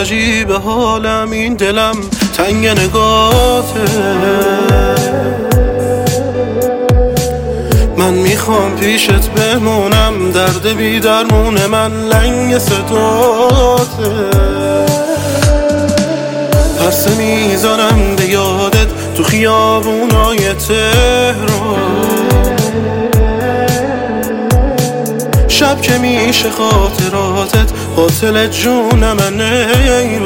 عجیب حالم، این دلم تنگ نگاته. من میخوام پیشت بمونم، درد بی درمون من لنگ صداته. پرسه میذارم به یادت تو خیابونای تهران، شب که میشه خاطراتت قاتل جون منه. ای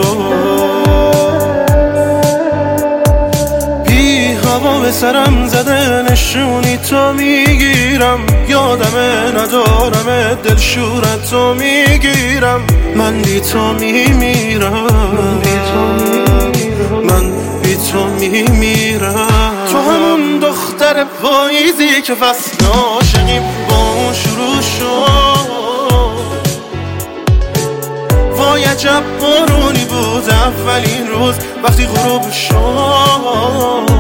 بی هوا به سرم زده نشونی تو میگیرم، یادمه ندارم دلشورت تو میگیرم. من بی تو میمیرم، من بی تو میمیرم. تو همون دختر پاییزی که فصل عاشقیم با اون شروع شد. وای عجب بارونی بود اولین روز وقتی غروب شد.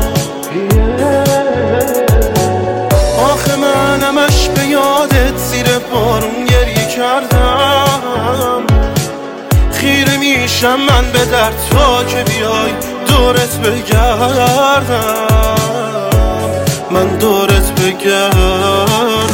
آخه من همش به یادت زیر بارون گریه کردم. خیره میشم من به درد تا که بیای دورت بگردم، من دورت بگردم.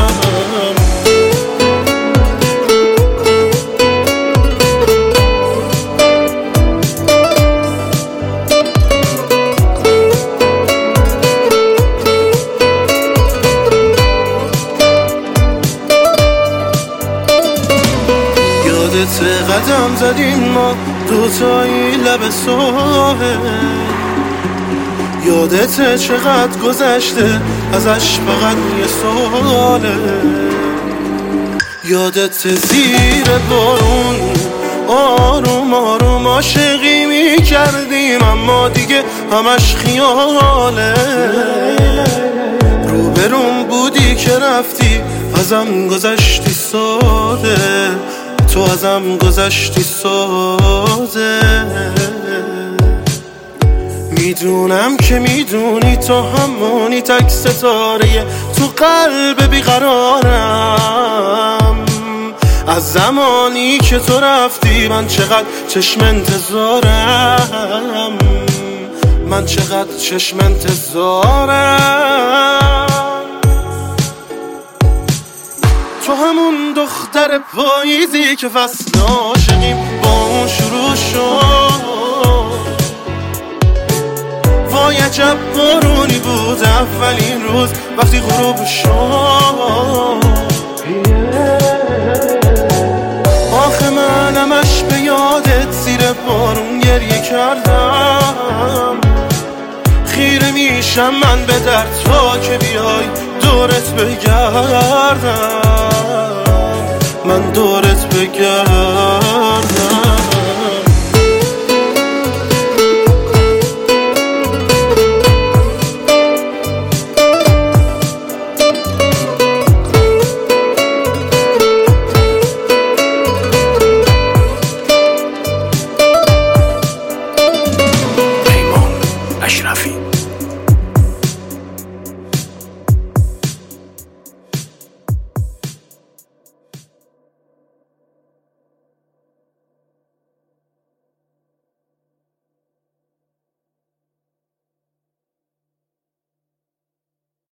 یادت قدم زدیم ما دوتایی لب ساحل، یادت چقدر گذشته ازش فقط یه ساله. یادت زیر بارون آروم آروم عاشقی میکردیم، اما دیگه همش خیاله. روبروم بودی که رفتی ازم گذشتی ساده، تو ازم گذشتی ساده. میدونم که میدونی تو همونی تک ستاره تو قلب بیقرارم. از زمانی که تو رفتی من چقدر چشم انتظارم، من چقدر چشم انتظارم. تو همون دختر پاییزی که فصل عاشقیم با اون شروع شد. وای عجب بارونی بود اولین روز وقتی غروب شد. آخه من همش به یادت زیر بارون گریه کردم. خیره میشم من به درد تا که بیای دورت بگردم، من دورت بگردم.